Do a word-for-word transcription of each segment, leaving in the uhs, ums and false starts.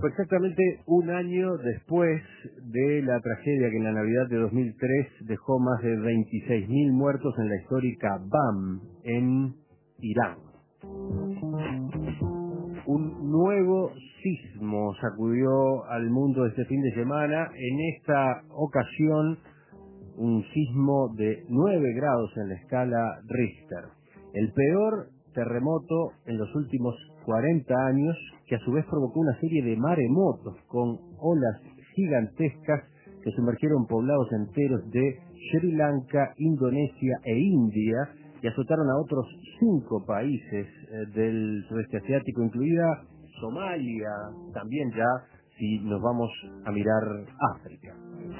Fue exactamente un año después de la tragedia que en la Navidad de dos mil tres dejó más de veintiséis mil muertos en la histórica B A M en Irán. Un nuevo sismo sacudió al mundo este fin de semana, en esta ocasión un sismo de nueve grados en la escala Richter. El peor terremoto en los últimos cuarenta años, que a su vez provocó una serie de maremotos con olas gigantescas que sumergieron poblados enteros de Sri Lanka, Indonesia e India y azotaron a otros cinco países eh, del sudeste asiático, incluida Somalia, también ya si nos vamos a mirar África.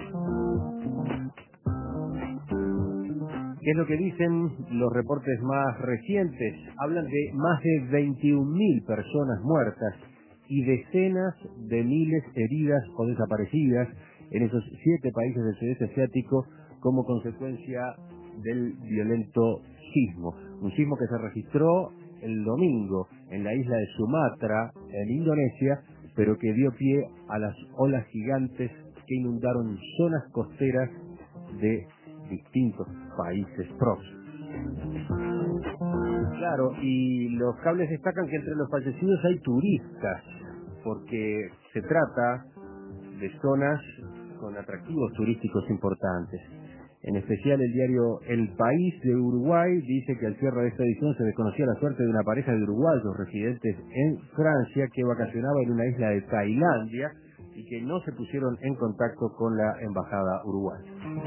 ¿Qué es lo que dicen los reportes más recientes? Hablan de más de veintiún mil personas muertas y decenas de miles heridas o desaparecidas en esos siete países del sudeste asiático como consecuencia del violento sismo. Un sismo que se registró el domingo en la isla de Sumatra, en Indonesia, pero que dio pie a las olas gigantes que inundaron zonas costeras de distintos países próximos. Claro, y los cables destacan que entre los fallecidos hay turistas, porque se trata de zonas con atractivos turísticos importantes. En especial el diario El País de Uruguay dice que al cierre de esta edición se desconocía la suerte de una pareja de uruguayos residentes en Francia que vacacionaba en una isla de Tailandia y que no se pusieron en contacto con la embajada uruguaya.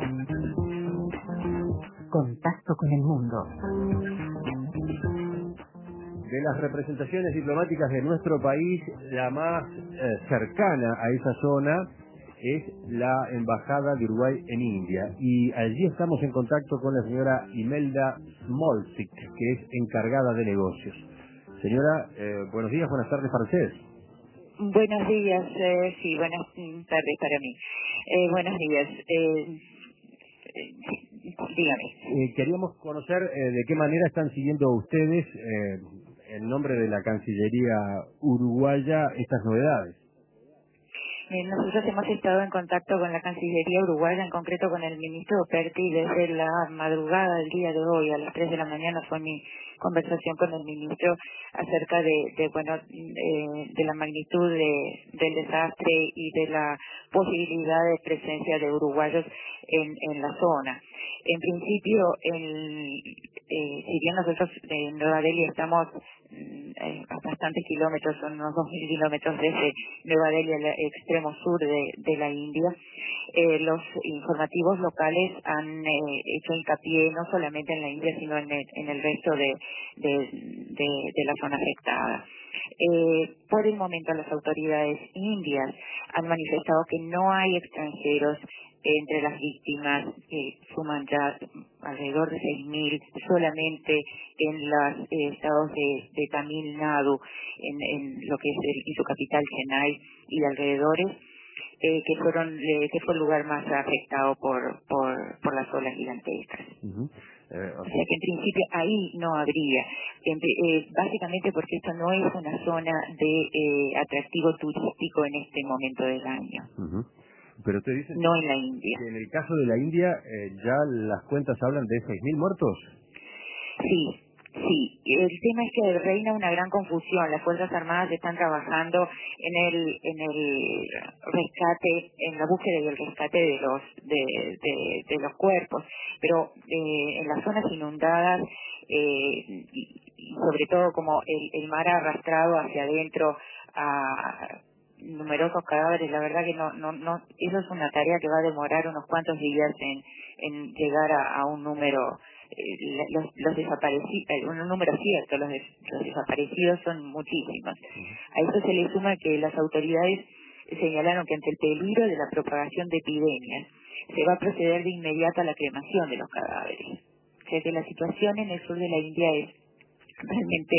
Contacto con el mundo. De las representaciones diplomáticas de nuestro país, la más eh, cercana a esa zona es la Embajada de Uruguay en India. Y allí estamos en contacto con la señora Imelda Smolcic, que es encargada de negocios. Señora, eh, buenos días, buenas tardes para ustedes. Buenos días, eh, sí, buenas tardes para mí. Eh, buenos días. Eh, Dígame. Eh, queríamos conocer eh, de qué manera están siguiendo ustedes, eh, en nombre de la Cancillería uruguaya, estas novedades. Eh, nosotros hemos estado en contacto con la Cancillería uruguaya, en concreto con el ministro Operti, desde la madrugada del día de hoy, a las tres de la mañana fue mi conversación con el ministro acerca de, de bueno, eh, de la magnitud de, del desastre y de la posibilidad de presencia de uruguayos en, en la zona. En principio, el, eh, si bien nosotros en Nueva Delhi estamos eh, a bastantes kilómetros, son unos dos mil kilómetros desde Nueva Delhi al extremo sur de, de la India, eh, los informativos locales han eh, hecho hincapié no solamente en la India, sino en el, en el resto de, de, de, de la zona afectada. Eh, por el momento las autoridades indias han manifestado que no hay extranjeros entre las víctimas, que suman ya alrededor de seis mil solamente en los eh, estados de, de Tamil Nadu, en, en lo que es el, y su capital Chennai y de alrededores, eh, que fueron eh, que fue el lugar más afectado por por, por las olas gigantescas. Uh-huh. Eh, O sea que en principio ahí no habría, en, eh, básicamente porque esto no es una zona de eh, atractivo turístico en este momento del año. Uh-huh. Pero usted dice No en la India. que en el caso de la India eh, ya las cuentas hablan de seis mil muertos. Sí, sí. El tema es que reina una gran confusión. Las Fuerzas Armadas están trabajando en el en el rescate, en la búsqueda y el rescate de los de, de, de los cuerpos, pero eh, en las zonas inundadas eh, y, y sobre todo como el, el mar ha arrastrado hacia adentro a numerosos cadáveres, la verdad que no, no, no, eso es una tarea que va a demorar unos cuantos días en, en llegar a, a un número, eh, los, los desaparecidos, un número cierto, los, des, los desaparecidos son muchísimos. A eso se le suma que las autoridades señalaron que ante el peligro de la propagación de epidemias, se va a proceder de inmediato a la cremación de los cadáveres. O sea que la situación en el sur de la India es realmente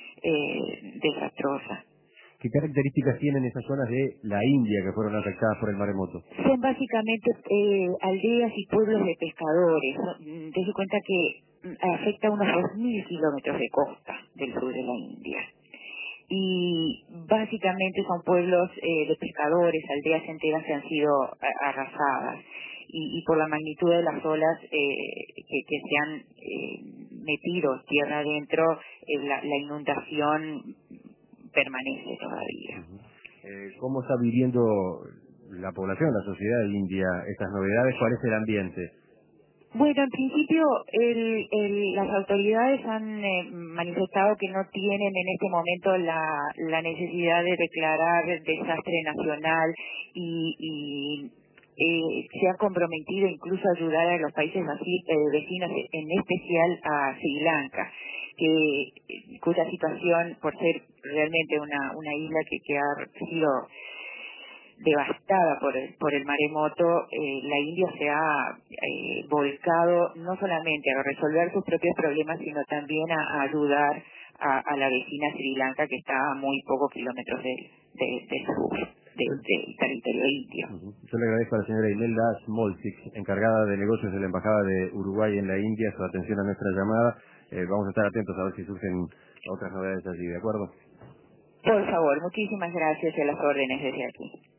eh, desastrosa. ¿Qué características tienen esas zonas de la India que fueron afectadas por el maremoto? Son básicamente eh, aldeas y pueblos de pescadores. Dense cuenta que afecta unos dos mil kilómetros de costa del sur de la India. y básicamente son pueblos eh, de pescadores, aldeas enteras que han sido a- arrasadas. Y, y por la magnitud de las olas eh, que, que se han eh, metido tierra adentro, eh, la, la inundación permanece todavía. Ujú. Eh, ¿Cómo está viviendo la población, la sociedad india estas novedades? ¿Cuál es el ambiente? Bueno, en principio el, el, las autoridades han eh, manifestado que no tienen en este momento la, la necesidad de declarar desastre nacional y, y eh, se han comprometido incluso a ayudar a los países así, eh, vecinos, en especial a Sri Lanka, que, cuya situación, por ser realmente una, una isla que, que ha sido devastada por el, por el maremoto, eh, la India se ha eh, volcado no solamente a resolver sus propios problemas, sino también a, a ayudar a, a la vecina Sri Lanka, que está a muy pocos kilómetros del de, de sur, de, del territorio indio. Ujú. Yo le agradezco a la señora Imelda Smolcic, encargada de negocios de la Embajada de Uruguay en la India, su atención a nuestra llamada. Eh, vamos a estar atentos a ver si surgen otras novedades allí, ¿de acuerdo? Por favor, muchísimas gracias y a las órdenes desde aquí.